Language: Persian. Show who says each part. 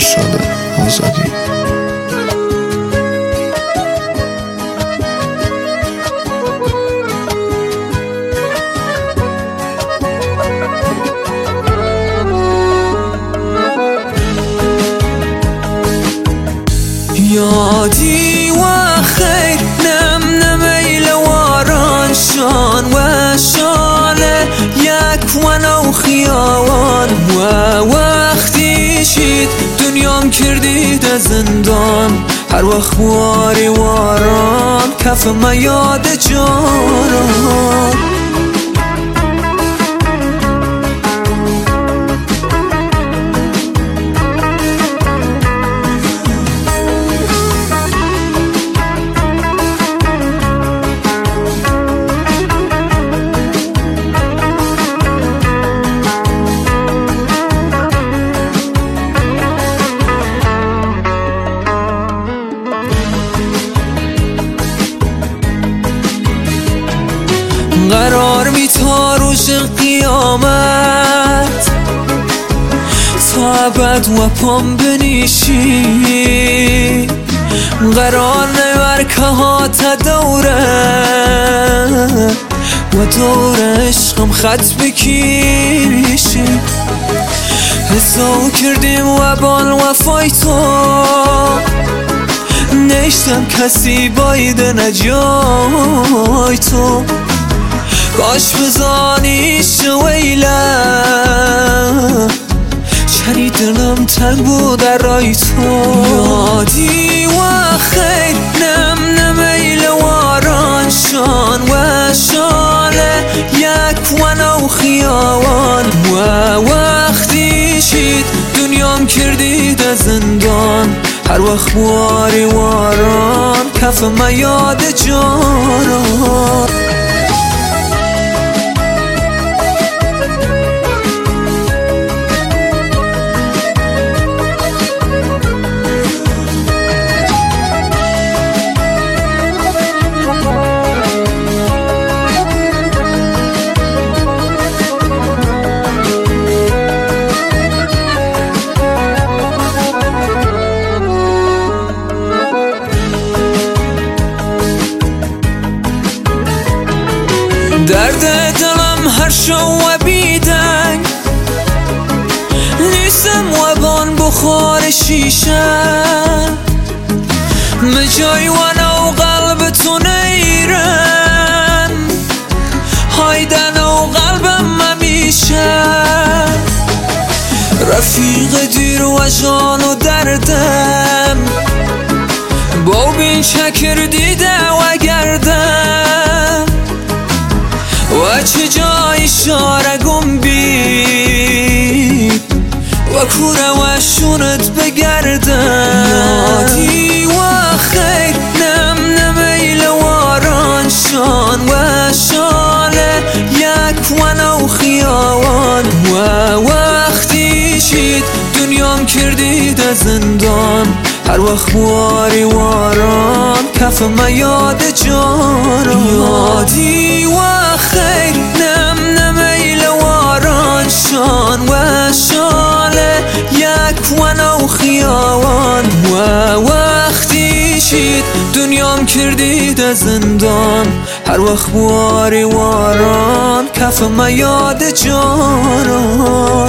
Speaker 1: مشعل آزادی.
Speaker 2: یادی و خیر نم نمیل واران شان و شاله یک و نو خیاوان و وقتی شید دنیام کردید زندان. هر وقت واری واران کف ما یاد جانان. قرار می تا روز قیامت تا ابد و پام بنیشی. قرار نور که ها تا دوره و دور عشقم خط بکیشی. حساب کردیم و بال وفای تو نشتم کسی باید نجای تو. کاش بزانی شویله چری دلم تنگ بود در رای تو. یادی و خیر نم نمیل واران شان و شاله یک و نو خیاوان و وقتی شید دنیام کردید زندان. هر وقت واری واران کف ما یاد جانان. درد دلم هر شو و بیدنگ نیستم و بان بخار شیشه. مجای و نو قلب تو نیرم هایدن و قلبم ممیشه. رفیق دیر و جان و دردم با بین چکر دیده و گردم و چه جای اشاره گم بید و کوره و شونت بگردم. یادی و خیر نم نمیل واران شان و شاله یک و نو خیاوان و وقتی شید دنیام کردید زندان. هر وقت واری واران کف ما یاد جانان. یادی و خیر نم نمیل واران شان و شاله یک و نو خیاوان و وقتی شید دنیام کردید زندان. هر وقت واری واران کف ما یاد جانان.